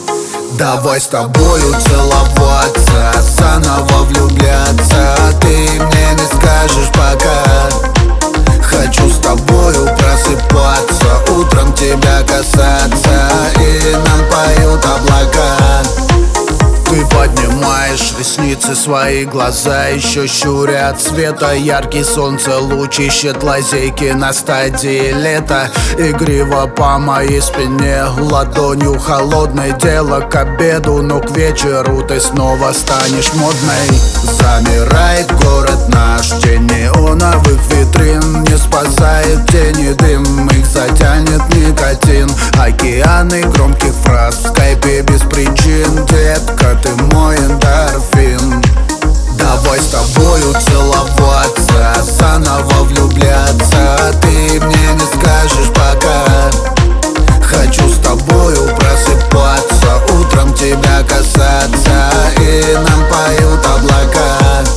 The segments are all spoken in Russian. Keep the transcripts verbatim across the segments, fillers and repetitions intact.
Давай с тобою целоваться, заново влюбляться. Ты мне не скажешь пока. Хочу с тобою просыпаться, утром тебя касаться, и нам поют облака. Ты поднимаешь ресницы, свои глаза еще щурят света. Яркий солнце луч ищет лазейки на стадии лета. Игриво по моей спине ладонью холодной. Дело к обеду, но к вечеру ты снова станешь модной. Замирает город наш, тень неоновых витрин. Не спасает тени дым, их затянет никотин. Океаны громких фраз в скайпе без причин. Детка, ты мой эндорфин. Давай с тобою целоваться, заново влюбляться. Ты мне не скажешь пока. Хочу с тобою просыпаться, утром тебя касаться, и нам поют облака.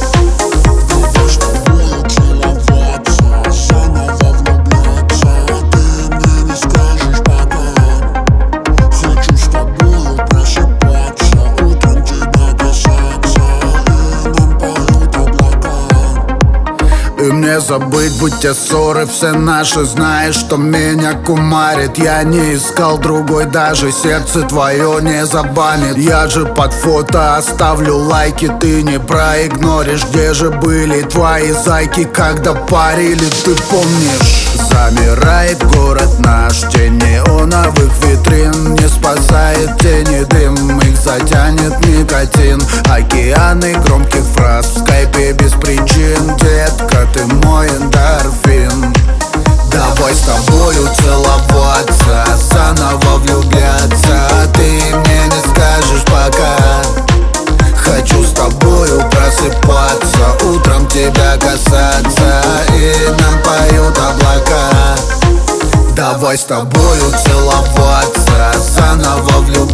И мне забыть, будь те ссоры все наши. Знаешь, что меня кумарит. Я не искал другой, даже сердце твое не забанит. Я же под фото оставлю лайки, ты не проигноришь. Где же были твои зайки, когда парили, ты помнишь? Замирает город наш, тень неоновых витрин. Не спасает тени дым, их затянет никотин. Океаны громких фраз в скайпе без причин. Детка, ты мой эндорфин. Давай с тобою целоваться, заново влюбляться. Ты мне не скажешь пока. Хочу с тобою просыпаться, утром тебя касаться, и нам поют облака. Давай с тобою целоваться, заново влюбляться.